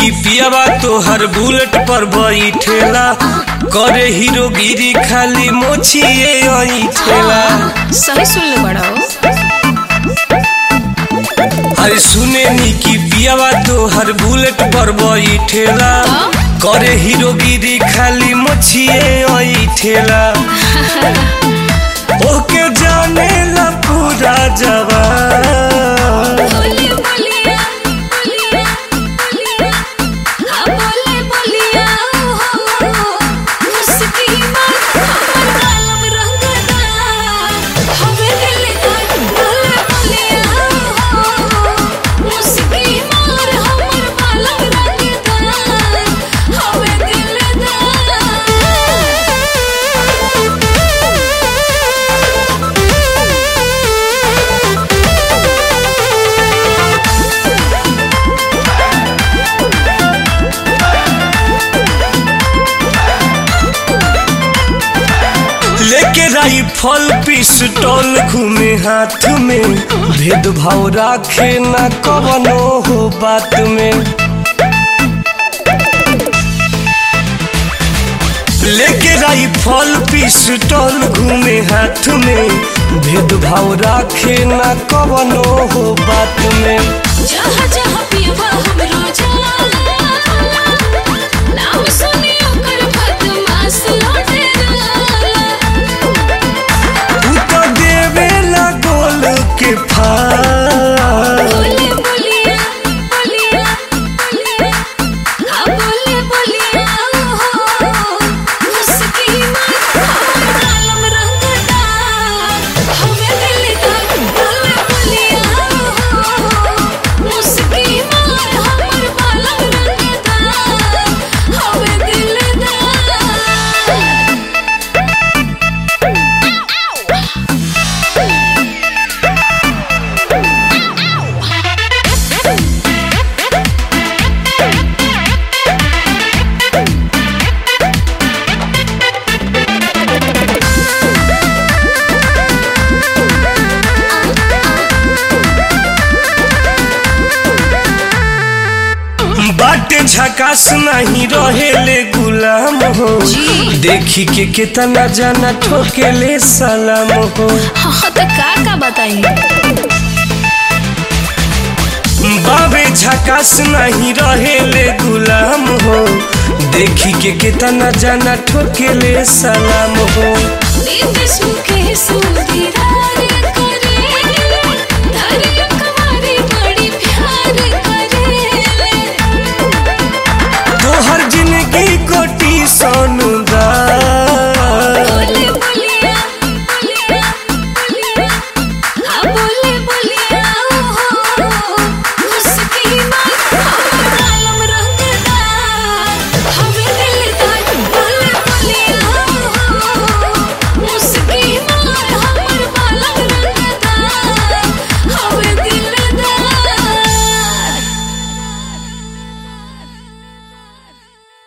की पियावा तो हर बुलेट पर बैठेला, करे हीरोगिरी खाली मोछिए ठेला। सही सुन ले बड़ा हो। अरे सुने नी की पियावा तो हर बुलेट पर बैठेला, करे हीरोगिरी खाली मोछिए ठेला। ओके जाने ला पूरा जवान। लेके राइफल पिस्टल घूमे हाथ में, भेदभाव राखे ना कवनो हो बात में। लेके राइफल पिस्टल घूमे हाथ में, भेदभाव राखे ना कवनो हो बात में। जहाँ जहाँ पियवा हमरो जाला, नाम सुनी ओकर बदमाश लौटेला। तू तो देवेला गोल के फाड़। बोले बोलिया बोलिया बोलिया, हाँ बोले बोलिया हो। मुस्की मार हमर आलम रंगदा, हमें दिलदार। बोले बोलिया हो। मुस्की मार हमर आलम रंगदा, हमें दिलदार। बाटे झकास नहीं रहेले गुलाम हो, देखी के कितना जाना ठोकेले सलाम हो। हाँ तो का बताई। बाबे झकास नहीं रहेले गुलाम हो, देखी के कितना जाना ठोकेले सलाम हो। नींद सुखे सुधीरा